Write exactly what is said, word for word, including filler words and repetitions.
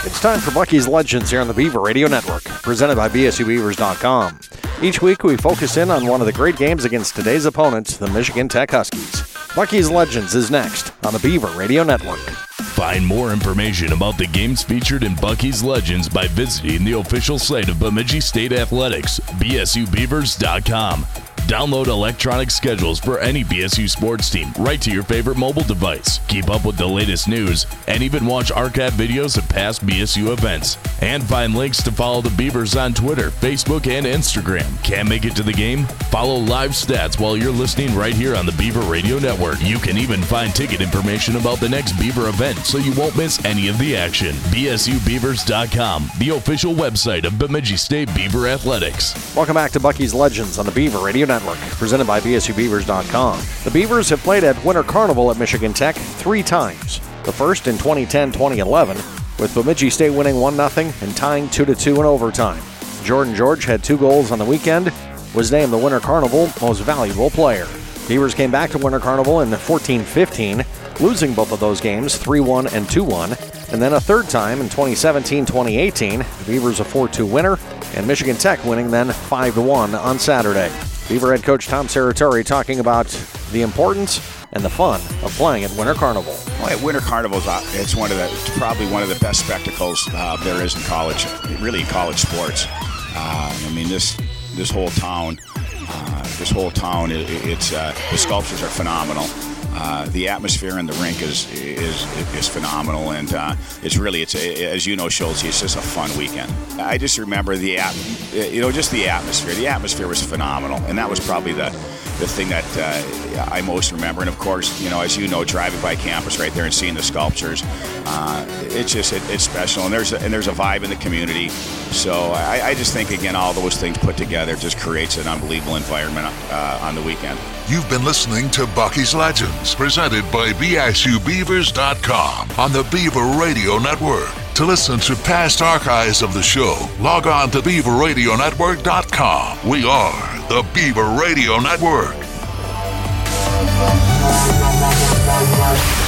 It's time for Bucky's Legends here on the Beaver Radio Network, presented by B S U Beavers dot com. Each week we focus in on one of the great games against today's opponents, the Michigan Tech Huskies. Bucky's Legends is next on the Beaver Radio Network. Find more information about the games featured in Bucky's Legends by visiting the official site of Bemidji State Athletics, B S U Beavers dot com. Download electronic schedules for any B S U sports team right to your favorite mobile device. Keep up with the latest news and even watch archive videos of past B S U events. And find links to follow the Beavers on Twitter, Facebook, and Instagram. Can't make it to the game? Follow live stats while you're listening right here on the Beaver Radio Network. You can even find ticket information about the next Beaver event so you won't miss any of the action. B S U Beavers dot com, the official website of Bemidji State Beaver Athletics. Welcome back to Bucky's Legends on the Beaver Radio Network, presented by B S U Beavers dot com. The Beavers have played at Winter Carnival at Michigan Tech three times. The first in twenty ten twenty eleven, with Bemidji State winning one nothing and tying two to two in overtime. Jordan George had two goals on the weekend, was named the Winter Carnival Most Valuable Player. Beavers came back to Winter Carnival in fourteen fifteen, losing both of those games three one and two one. And then a third time in twenty seventeen twenty eighteen, the Beavers a four two winner, and Michigan Tech winning then five to one on Saturday. Beaver head coach Tom Serratori talking about the importance and the fun of playing at Winter Carnival. Well, at Winter Carnival, it's one of the it's probably one of the best spectacles uh, there is in college, really in college sports. Uh, I mean, this this whole town, uh, this whole town, it, it's uh, the sculptures are phenomenal. Uh, the atmosphere in the rink is is is phenomenal, and uh, it's really it's as you know, Schultz, it's just a fun weekend. I just remember the you know just the atmosphere. The atmosphere was phenomenal, and that was probably the the thing that uh, I most remember. And of course, you know, as you know, driving by campus right there and seeing the sculptures, uh, it's just it, it's special, and there's a, and there's a vibe in the community. So I, I just think again, all those things put together just creates an unbelievable environment uh, on the weekend. You've been listening to Bucky's Legends, presented by B S U Beavers dot com on the Beaver Radio Network. To listen to past archives of the show, log on to Beaver Radio Network dot com. We are the Beaver Radio Network.